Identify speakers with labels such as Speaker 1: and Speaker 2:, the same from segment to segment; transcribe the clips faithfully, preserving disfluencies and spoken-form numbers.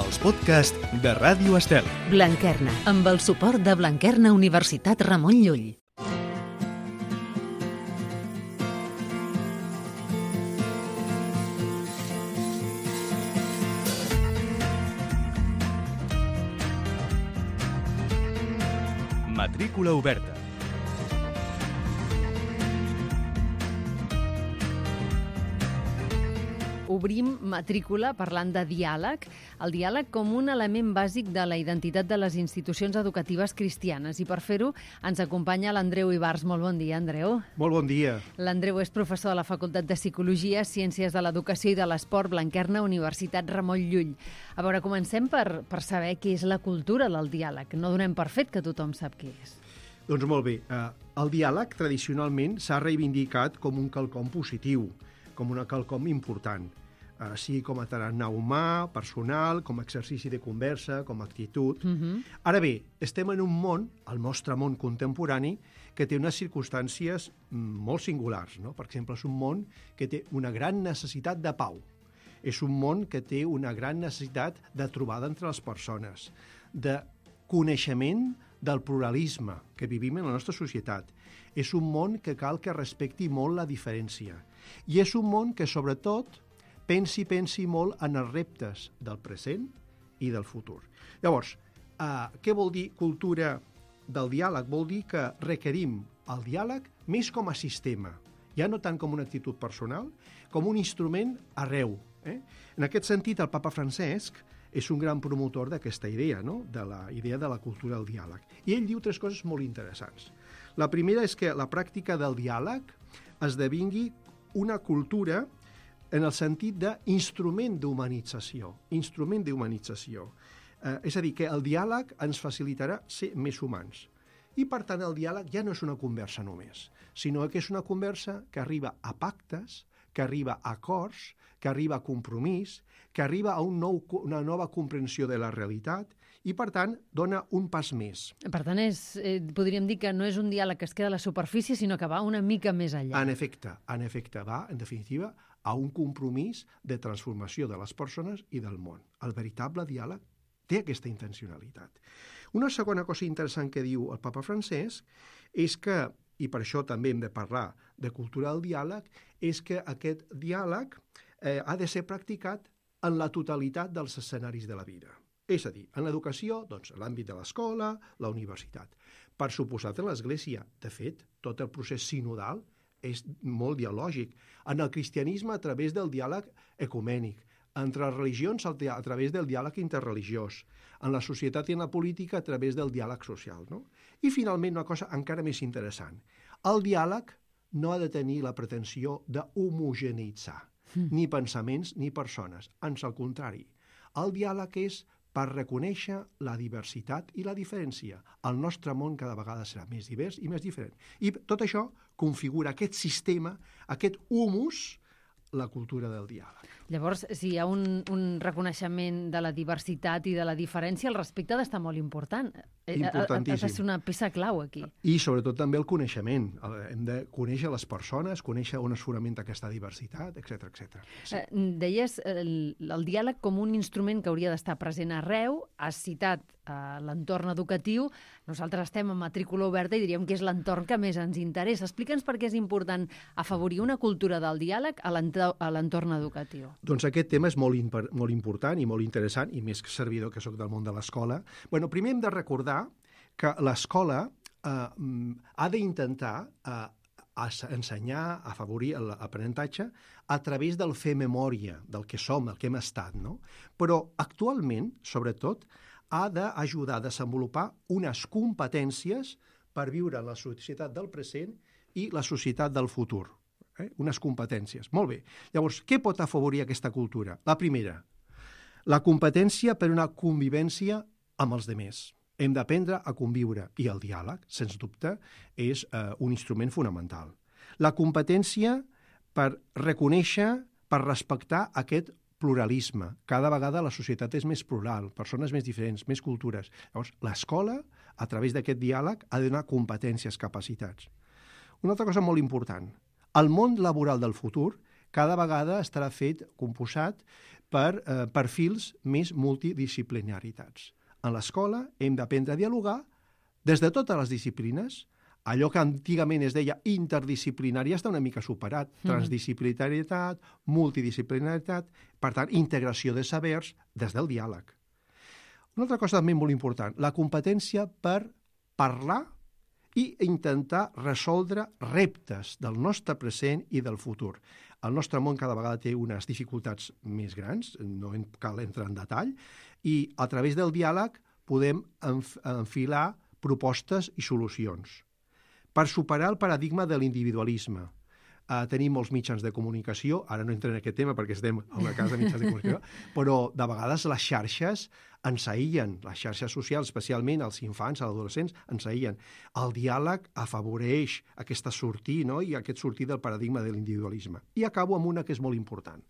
Speaker 1: Els podcasts de Ràdio Estel.
Speaker 2: Blanquerna, amb el suport de Blanquerna Universitat Ramon Llull.
Speaker 1: Matrícula oberta.
Speaker 3: Obrim matrícula parlant de diàleg, el diàleg com un element bàsic de la identitat de les institucions educatives cristianes. I per fer-ho ens acompanya l'Andreu Ibars. Molt bon dia, Andreu.
Speaker 4: Molt bon dia.
Speaker 3: L'Andreu és professor de la Facultat de Psicologia, Ciències de l'Educació i de l'Esport, Blanquerna, Universitat Ramon Llull. A veure, comencem per, per saber què és la cultura del diàleg. No donem per fet que tothom sap què és.
Speaker 4: Doncs molt bé. El diàleg tradicionalment s'ha reivindicat com un quelcom positiu, com una quelcom important, sigui com a tarannà humà, personal, com a exercici de conversa, com a actitud. Uh-huh. Ara bé, estem en un món, el nostre món contemporani, que té unes circumstàncies molt singulars, no? Per exemple, és un món que té una gran necessitat de pau. És un món que té una gran necessitat de trobada entre les persones, de coneixement del pluralisme que vivim en la nostra societat. És un món que cal que respecti molt la diferència. I és un món que, sobretot, pensi, pensi molt en els reptes del present i del futur. Llavors, eh, què vol dir cultura del diàleg? Vol dir que requerim el diàleg més com a sistema, ja no tant com una actitud personal, com un instrument arreu. Eh? En aquest sentit, el papa Francesc és un gran promotor d'aquesta idea, no? De la idea de la cultura del diàleg. I ell diu tres coses molt interessants. La primera és que la pràctica del diàleg esdevingui una cultura en el sentit d'instrument d'humanització. Instrument d'humanització. Eh, és a dir, que el diàleg ens facilitarà ser més humans. I, per tant, el diàleg ja no és una conversa només, sinó que és una conversa que arriba a pactes, que arriba a acords, que arriba a compromís, que arriba a un nou, una nova comprensió de la realitat i, per tant, dona un pas més.
Speaker 3: Per tant, és, eh, podríem dir que no és un diàleg que es queda a la superfície, sinó que va una mica més enllà.
Speaker 4: En efecte, en efecte, va, en definitiva, a un compromís de transformació de les persones i del món. El veritable diàleg té aquesta intencionalitat. Una segona cosa interessant que diu el papa Francesc és que, i per això també hem de parlar de cultura del diàleg, és que aquest diàleg eh, ha de ser practicat en la totalitat dels escenaris de la vida. És a dir, en l'educació, doncs, l'àmbit de l'escola, la universitat. Per suposat, en l'Església, de fet, tot el procés sinodal és molt dialògic. En el cristianisme, a través del diàleg ecumènic. Entre les religions, a través del diàleg interreligiós. En la societat i en la política, a través del diàleg social. No? I, finalment, una cosa encara més interessant. El diàleg no ha de tenir la pretensió d'homogeneïtzar mm. ni pensaments ni persones. Ans al contrari. El diàleg és per reconèixer la diversitat i la diferència. El nostre món cada vegada serà més divers i més diferent. I tot això configura aquest sistema, aquest humus, la cultura del diàleg.
Speaker 3: Llavors, si hi ha un, un reconeixement de la diversitat i de la diferència, el respecte ha d'estar molt important.
Speaker 4: Importantíssim.
Speaker 3: Ha de ser una peça clau aquí.
Speaker 4: I sobretot també el coneixement. Hem de conèixer les persones, conèixer on es fonamenta aquesta diversitat, etcètera, etcètera. Sí.
Speaker 3: Eh, deies el, el diàleg com un instrument que hauria d'estar present arreu. Has citat eh, l'entorn educatiu. Nosaltres estem en matrícula oberta i diríem que és l'entorn que més ens interessa. Explica'ns per què és important afavorir una cultura del diàleg a l'entorn educatiu.
Speaker 4: Doncs aquest tema és molt, imp molt important i molt interessant, i més que servidor que sóc del món de l'escola. Bueno, primer hem de recordar que l'escola eh, ha d'intentar eh, ensenyar, afavorir l'aprenentatge a través del fer memòria, del que som, el que hem estat, no? Però actualment, sobretot, ha d'ajudar a desenvolupar unes competències per viure en la societat del present i la societat del futur. Eh? Unes competències. Molt bé. Llavors, què pot afavorir aquesta cultura? La primera, la competència per una convivència amb els demés. Hem d'aprendre a conviure i el diàleg, sens dubte, és eh, un instrument fonamental. La competència per reconèixer, per respectar aquest pluralisme. Cada vegada la societat és més plural, persones més diferents, més cultures. Llavors, l'escola, a través d'aquest diàleg, ha de donar competències, capacitats. Una altra cosa molt important, el món laboral del futur cada vegada estarà fet, composat, per eh, perfils més multidisciplinaritats. En l'escola hem d'aprendre a dialogar des de totes les disciplines. Allò que antigament es deia interdisciplinari està una mica superat. Transdisciplinarietat, multidisciplinaritat, per tant, integració de sabers des del diàleg. Una altra cosa també molt important, la competència per parlar i intentar resoldre reptes del nostre present i del futur. El nostre món cada vegada té unes dificultats més grans, no en cal entrar en detall, i a través del diàleg podem enf enfilar propostes i solucions. Per superar el paradigma de l'individualisme. Uh, tenim molts mitjans de comunicació, ara no entrem en aquest tema perquè estem a una casa de mitjans de comunicació, però de vegades les xarxes ens aïllen, les xarxes socials, especialment els infants, els adolescents, ens aïllen. El diàleg afavoreix aquesta sortir, no? I aquest sortir del paradigma de l'individualisme. I acabo amb una que és molt important.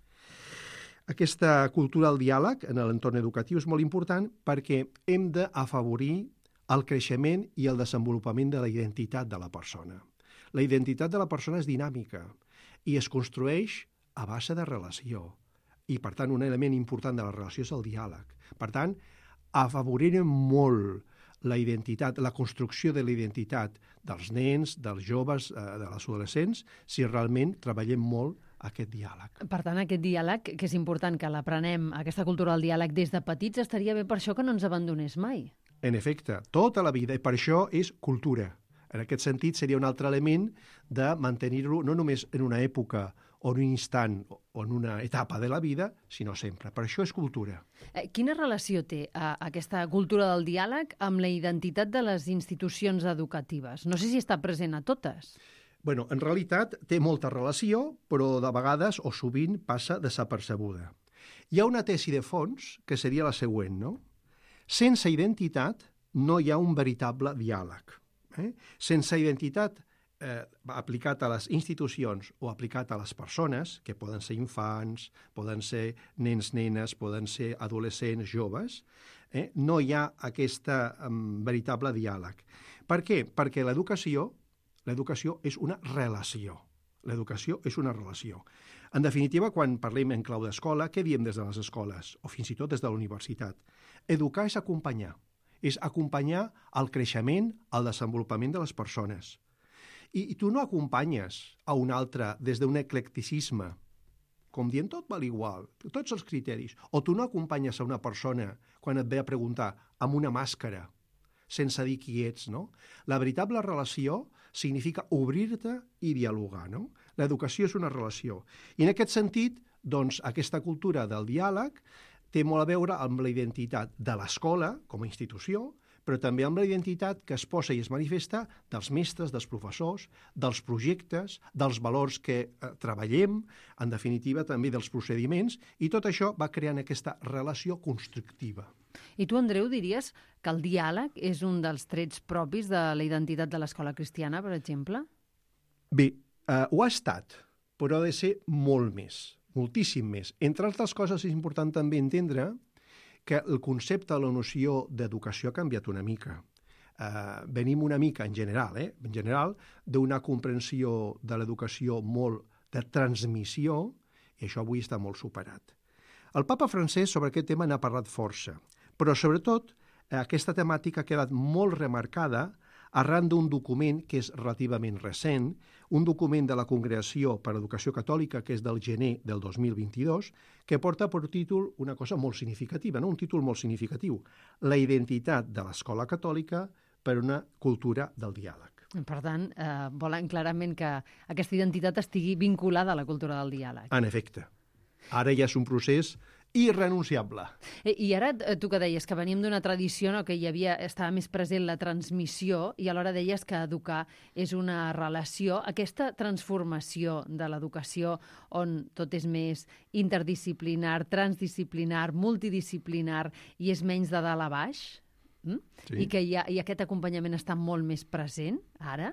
Speaker 4: Aquesta cultura del diàleg en l'entorn educatiu és molt important perquè hem d'afavorir el creixement i el desenvolupament de la identitat de la persona. La identitat de la persona és dinàmica i es construeix a base de relació. I, per tant, un element important de la relació és el diàleg. Per tant, afavorirem molt la identitat, la construcció de la identitat dels nens, dels joves, eh, de les adolescents, si realment treballem molt aquest diàleg.
Speaker 3: Per tant, aquest diàleg, que és important que l'aprenem, aquesta cultura del diàleg des de petits, estaria bé per això que no ens abandonés mai.
Speaker 4: En efecte, tota la vida, i per això és cultura. En aquest sentit, seria un altre element de mantenir-lo no només en una època o en un instant o en una etapa de la vida, sinó sempre. Per això és cultura.
Speaker 3: Eh, quina relació té eh, aquesta cultura del diàleg amb la identitat de les institucions educatives? No sé si està present a totes.
Speaker 4: Bueno, en realitat té molta relació, però de vegades o sovint passa desapercebuda. Hi ha una tesi de fons que seria la següent, no? Sense identitat no hi ha un veritable diàleg. Eh? Sense identitat eh, aplicat a les institucions o aplicat a les persones, que poden ser infants, poden ser nens, nenes, poden ser adolescents, joves, eh, no hi ha aquest um, veritable diàleg. Per què? Perquè l'educació l'educació és una relació. L'educació és una relació. En definitiva, quan parlem en clau d'escola, què diem des de les escoles? O fins i tot des de la universitat? Educar és acompanyar. És acompanyar el creixement, el desenvolupament de les persones. I, i tu no acompanyes a un altre des d'un eclecticisme, com dient tot val igual, tots els criteris. O tu no acompanyes a una persona quan et ve a preguntar amb una màscara, sense dir qui ets, no? La veritable relació significa obrir-te i dialogar, no? L'educació és una relació. I en aquest sentit, doncs, aquesta cultura del diàleg té molt a veure amb la identitat de l'escola com a institució, però també amb la identitat que es posa i es manifesta dels mestres, dels professors, dels projectes, dels valors que eh, treballem, en definitiva també dels procediments, i tot això va creant aquesta relació constructiva.
Speaker 3: I tu, Andreu, diries que el diàleg és un dels trets propis de la identitat de l'escola cristiana, per exemple?
Speaker 4: Bé, eh, ho ha estat, però ha de ser molt més. Moltíssim més. Entre altres coses, és important també entendre que el concepte, la noció d'educació ha canviat una mica. Eh, venim una mica, en general, eh, en general, d'una comprensió de l'educació molt de transmissió, i això avui està molt superat. El papa francès sobre aquest tema n'ha parlat força, però sobretot eh, aquesta temàtica ha quedat molt remarcada arran d'un document que és relativament recent, un document de la Congregació per a l'Educació Catòlica, que és del gener del dos mil vint-i-dos, que porta per títol una cosa molt significativa, no? Un títol molt significatiu, la identitat de l'escola catòlica per una cultura del diàleg.
Speaker 3: Per tant, eh, volen clarament que aquesta identitat estigui vinculada a la cultura del diàleg.
Speaker 4: En efecte. Ara ja és un procés irrenunciable.
Speaker 3: I ara tu que deies que venim d'una tradició, no, que hi havia, estava més present la transmissió, i alhora deies que educar és una relació. Aquesta transformació de l'educació on tot és més interdisciplinar, transdisciplinar, multidisciplinar i és menys de dalt a baix, mm? Sí. I que hi ha, i aquest acompanyament està molt més present ara,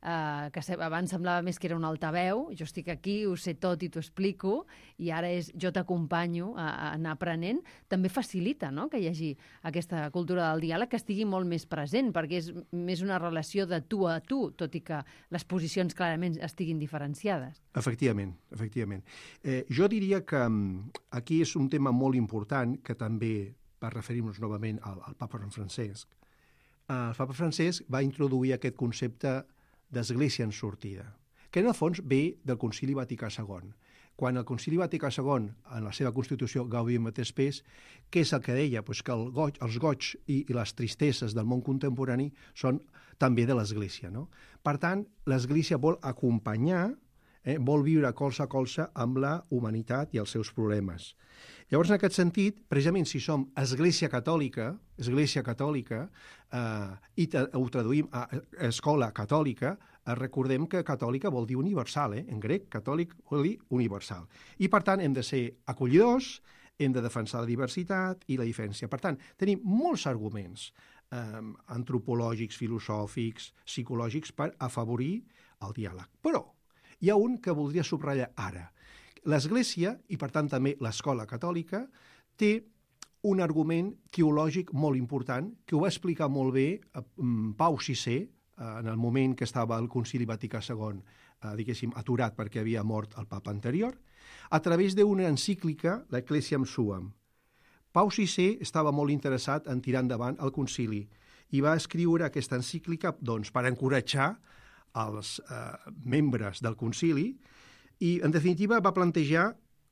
Speaker 3: eh, que abans semblava més que era un altaveu, jo estic aquí, ho sé tot i t'ho explico, i ara és jo t'acompanyo a, a anar aprenent, també facilita, no?, que hi hagi aquesta cultura del diàleg que estigui molt més present, perquè és més una relació de tu a tu, tot i que les posicions clarament estiguin diferenciades. Efectivament,
Speaker 4: efectivament. Eh, jo diria que um, aquí és un tema molt important que també, per referir-nos novament al, al papa Francesc, eh, el papa Francesc va introduir aquest concepte d'església en sortida, que en el fons ve del Concili Vaticà segon. Quan el Concili Vaticà segon, en la seva Constitució Gaudium et Spes, què és el que deia? Pues que el goig, els goig i, i les tristeses del món contemporani són també de l'Església, no? Per tant, l'Església vol acompanyar, eh, vol viure colze a colze amb la humanitat i els seus problemes. Llavors, en aquest sentit, precisament si som Església Catòlica, Església Catòlica, eh, i ho traduïm a Escola Catòlica, recordem que catòlica vol dir universal, eh? En grec, catòlic vol dir universal. I, per tant, hem de ser acollidors, hem de defensar la diversitat i la diferència. Per tant, tenim molts arguments eh, antropològics, filosòfics, psicològics per afavorir el diàleg. Però hi ha un que voldria subratllar ara. L'Església, i per tant també l'Escola Catòlica, té un argument teològic molt important que ho va explicar molt bé Pau sisè, en el moment que estava el Concili Vaticà segon, eh, diguéssim, aturat perquè havia mort el papa anterior, a través d'una encíclica, l'Ecclesiam Suam. Pau sisè estava molt interessat en tirar endavant el concili i va escriure aquesta encíclica doncs, per encoratjar els eh, membres del concili i, en definitiva, va plantejar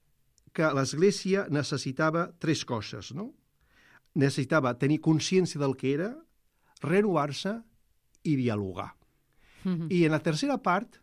Speaker 4: que l'Església necessitava tres coses, no? Necessitava tenir consciència del que era, renovar-se i dialogar. Mm-hmm. I en la tercera part,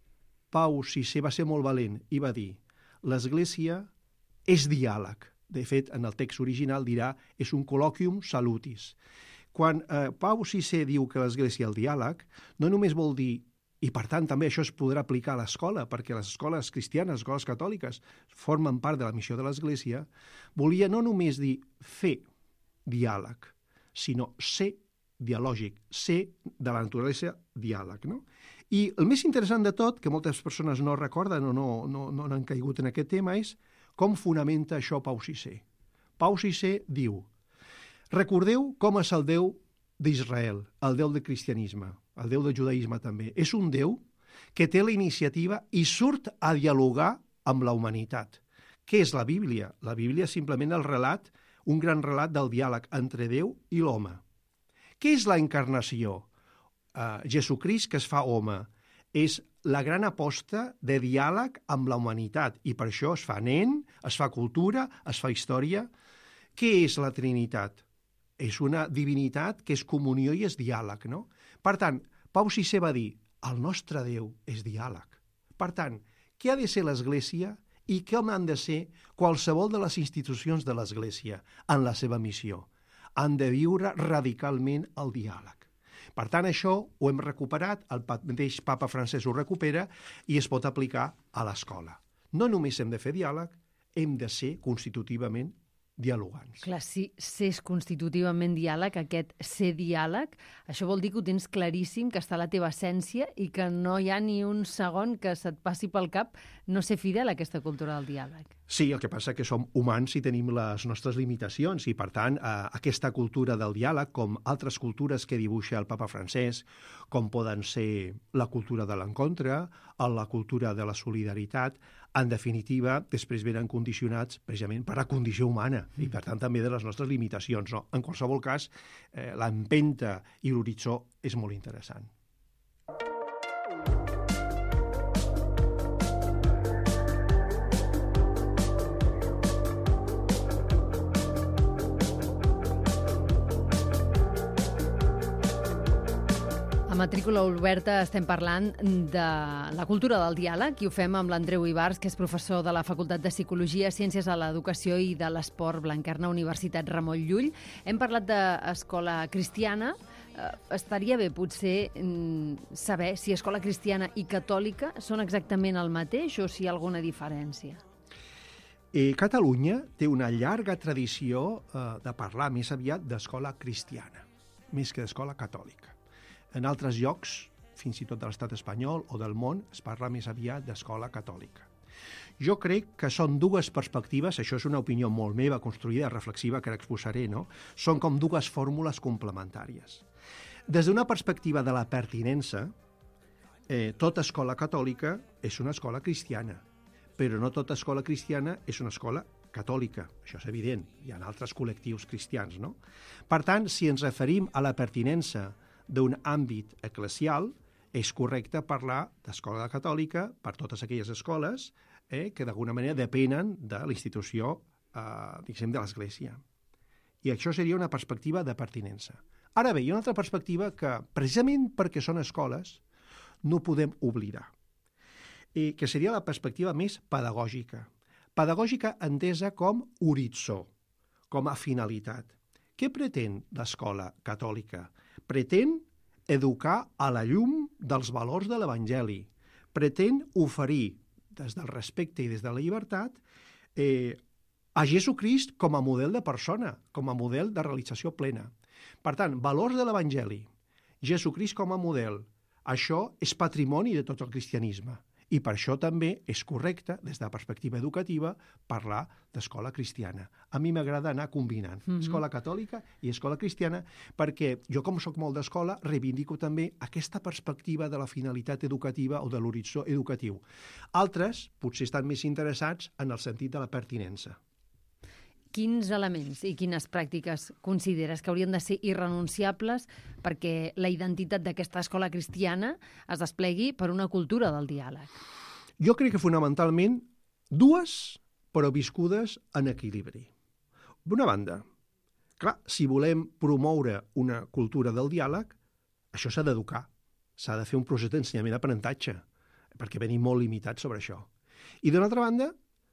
Speaker 4: Pau sisè va ser molt valent i va dir l'Església és diàleg. De fet, en el text original dirà és un colloquium salutis. Quan eh, Pau sisè diu que l'Església és el diàleg, no només vol dir, i per tant també això es podrà aplicar a l'escola, perquè les escoles cristianes, les escoles catòliques, formen part de la missió de l'Església, volia no només dir fer diàleg, sinó ser dialògic, ser de la naturalesa diàleg, no? I el més interessant de tot, que moltes persones no recorden o no, no, no han caigut en aquest tema, és com fonamenta això Pau sisè. Pau sisè diu: recordeu com és el Déu d'Israel, el Déu del cristianisme, el Déu del judaïsme també. És un Déu que té la iniciativa i surt a dialogar amb la humanitat. Què és la Bíblia? La Bíblia és simplement el relat, un gran relat del diàleg entre Déu i l'home. Què és la encarnació? Uh, Jesucrist que es fa home. És la gran aposta de diàleg amb la humanitat i per això es fa nen, es fa cultura, es fa història. Què és la Trinitat? És una divinitat que és comunió i és diàleg, no? Per tant, Pau sisè va dir, el nostre Déu és diàleg. Per tant, què ha de ser l'Església i què han de ser qualsevol de les institucions de l'Església en la seva missió? Han de viure radicalment el diàleg. Per tant, això ho hem recuperat, el mateix papa Francesc ho recupera i es pot aplicar a l'escola. No només hem de fer diàleg, hem de ser constitutivament dialogants.
Speaker 3: Clar, si s'és constitutivament diàleg, aquest ser diàleg, això vol dir que ho tens claríssim, que està a la teva essència i que no hi ha ni un segon que se't passi pel cap no ser fidel a aquesta cultura del diàleg.
Speaker 4: Sí, el que passa que som humans i tenim les nostres limitacions i, per tant, eh, aquesta cultura del diàleg, com altres cultures que dibuixa el papa Francesc, com poden ser la cultura de l'encontre, la cultura de la solidaritat, en definitiva, després venen condicionats precisament per la condició humana i, per tant, també de les nostres limitacions. No? En qualsevol cas, eh, l'empenta i l'horitzó és molt interessant.
Speaker 3: A Matrícula Oberta estem parlant de la cultura del diàleg i ho fem amb l'Andreu Ibars, que és professor de la Facultat de Psicologia, Ciències de l'Educació i de l'Esport Blanquerna, Universitat Ramon Llull. Hem parlat d'escola cristiana. Eh, estaria bé, potser, saber si escola cristiana i catòlica són exactament el mateix o si hi ha alguna diferència.
Speaker 4: Eh, Catalunya té una llarga tradició eh, de parlar més aviat d'escola cristiana, més que d'escola catòlica. En altres llocs fins i tot de l'estat espanyol o del món, es parla més aviat d'escola catòlica. Jo crec que són dues perspectives, això és una opinió molt meva, construïda, reflexiva, que ara exposaré, no? Són com dues fórmules complementàries. Des d'una perspectiva de la pertinença, eh, tota escola catòlica és una escola cristiana, però no tota escola cristiana és una escola catòlica, això és evident, hi ha altres col·lectius cristians, no? Per tant, si ens referim a la pertinença d'un àmbit eclesial, és correcte parlar d'escola catòlica per totes aquelles escoles eh, que d'alguna manera depenen de la institució, eh, diguem, de l'Església. I això seria una perspectiva de pertinença. Ara bé, hi ha una altra perspectiva que, precisament perquè són escoles, no podem oblidar, i que seria la perspectiva més pedagògica. Pedagògica entesa com horitzó, com a finalitat. Què pretén l'escola catòlica? Pretén educar a la llum dels valors de l'Evangeli. Pretén oferir, des del respecte i des de la llibertat, eh, a Jesucrist com a model de persona, com a model de realització plena. Per tant, valors de l'Evangeli, Jesucrist com a model, això és patrimoni de tot el cristianisme. I per això també és correcte, des de la perspectiva educativa, parlar d'escola cristiana. A mi m'agrada anar combinant mm-hmm. escola catòlica i escola cristiana, perquè jo, com soc molt d'escola, reivindico també aquesta perspectiva de la finalitat educativa o de l'horitzó educatiu. Altres potser estan més interessats en el sentit de la pertinença.
Speaker 3: Quins elements i quines pràctiques consideres que haurien de ser irrenunciables perquè la identitat d'aquesta escola cristiana es desplegui per una cultura del diàleg?
Speaker 4: Jo crec que fonamentalment dues, però viscudes en equilibri. D'una banda, clar, si volem promoure una cultura del diàleg, això s'ha d'educar, s'ha de fer un procés d'ensenyament-aprenentatge, perquè venim molt limitats sobre això. I d'una altra banda,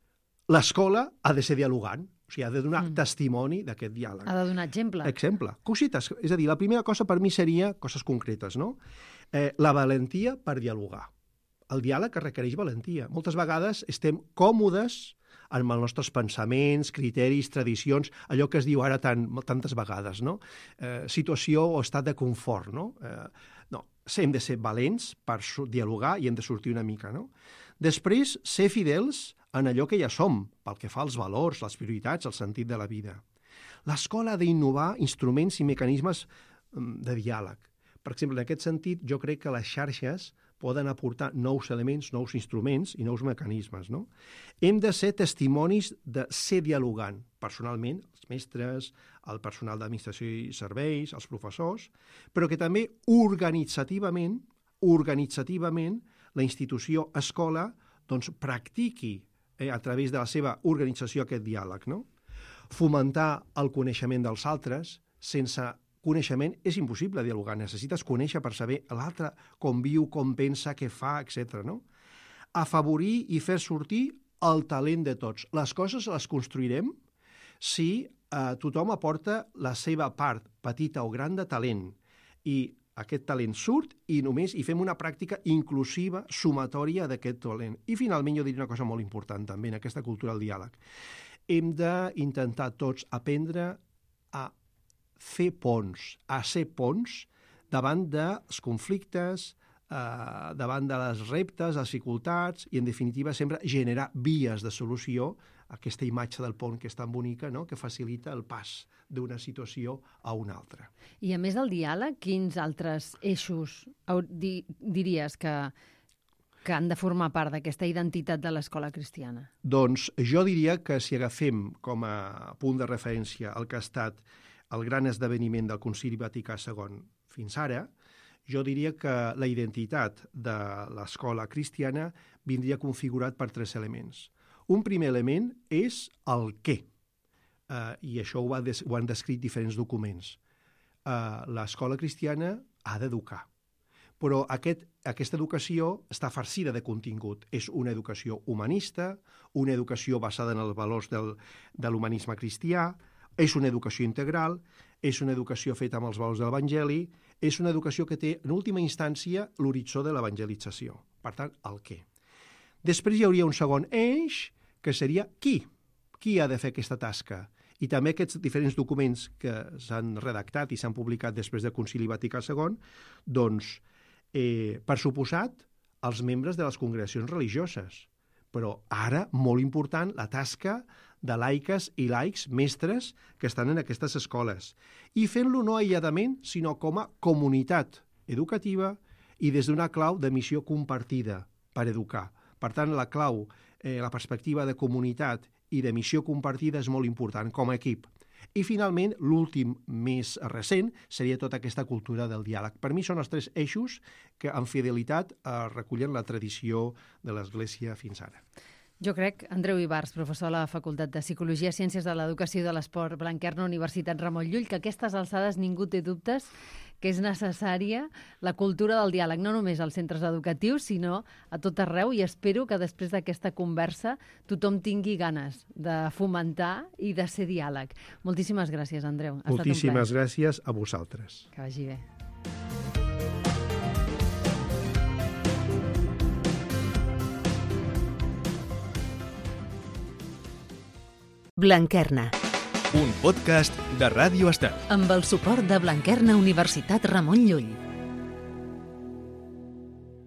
Speaker 4: l'escola ha de ser dialogant, o sigui, ha de donar mm. testimoni d'aquest diàleg.
Speaker 3: Ha de donar exemple.
Speaker 4: Exemple. Cosites. És a dir, la primera cosa per mi seria coses concretes, no? Eh, la valentia per dialogar. El diàleg requereix valentia. Moltes vegades estem còmodes amb els nostres pensaments, criteris, tradicions, allò que es diu ara tan, tantes vegades, no? Eh, situació o estat de confort, no? Eh, no, hem de ser valents per dialogar i hem de sortir una mica, no? Després, ser fidels en allò que ja som, pel que fa als valors, les prioritats, el sentit de la vida. L'escola ha d'innovar instruments i mecanismes de diàleg. Per exemple, en aquest sentit, jo crec que les xarxes poden aportar nous elements, nous instruments i nous mecanismes, no? Hem de ser testimonis de ser dialogant, personalment, els mestres, el personal d'administració i serveis, els professors, però que també organitzativament, organitzativament, la institució escola doncs, practiqui eh, a través de la seva organització aquest diàleg, no? Fomentar el coneixement dels altres. Sense coneixement és impossible dialogar. Necessites conèixer per saber l'altre com viu, com pensa, què fa, etcètera, no? Afavorir i fer sortir el talent de tots. Les coses les construirem si eh, tothom aporta la seva part, petita o gran, de talent. I aquest talent surt i només hi fem una pràctica inclusiva, sumatòria d'aquest talent. I finalment jo diria una cosa molt important també en aquesta cultura del diàleg. Hem d'intentar tots aprendre a fer ponts, a ser ponts davant dels conflictes, eh, davant de les reptes, les dificultats i, en definitiva, sempre generar vies de solució, aquesta imatge del pont que és tan bonica, no?, que facilita el pas d'una situació a una altra.
Speaker 3: I a més del diàleg, quins altres eixos diries que, que han de formar part d'aquesta identitat de l'escola cristiana?
Speaker 4: Doncs jo diria que si agafem com a punt de referència el que ha estat el gran esdeveniment del Concili Vaticà segon fins ara, jo diria que la identitat de l'escola cristiana vindria configurat per tres elements. Un primer element és el què, uh, i això ho, ha des, ho han descrit diferents documents. Uh, l'escola cristiana ha d'educar, però aquest, aquesta educació està farcida de contingut. És una educació humanista, una educació basada en els valors del, de l'humanisme cristià, és una educació integral, és una educació feta amb els valors de l'Evangeli, és una educació que té, en última instància, l'horitzó de l'evangelització. Per tant, el què. Després hi hauria un segon eix, que seria qui. Qui ha de fer aquesta tasca? I també aquests diferents documents que s'han redactat i s'han publicat després del Concili Vaticà segon, doncs Eh, per suposat, els membres de les congregacions religioses. Però ara, molt important, la tasca de laiques i laics, mestres, que estan en aquestes escoles. I fent-lo no aïlladament, sinó com a comunitat educativa i des d'una clau de missió compartida per educar. Per tant, la clau, eh, la perspectiva de comunitat i de missió compartida és molt important com a equip. I, finalment, l'últim més recent seria tota aquesta cultura del diàleg. Per mi són els tres eixos que, en fidelitat, eh, recullen la tradició de l'Església fins ara.
Speaker 3: Jo crec, Andreu Ibars, professor a la Facultat de Psicologia, Ciències de l'Educació i de l'Esport, Blanquerna, Universitat Ramon Llull, que a aquestes alçades ningú té dubtes que és necessària la cultura del diàleg, no només als centres educatius, sinó a tot arreu, i espero que després d'aquesta conversa tothom tingui ganes de fomentar i de ser diàleg. Moltíssimes gràcies, Andreu. Ha
Speaker 4: Moltíssimes
Speaker 3: estat un plaer.
Speaker 4: gràcies a vosaltres.
Speaker 3: Que vagi bé.
Speaker 2: Blanquerna,
Speaker 1: Un podcast de Ràdio Estel.
Speaker 2: amb el suport de Blanquerna Universitat Ramon Llull.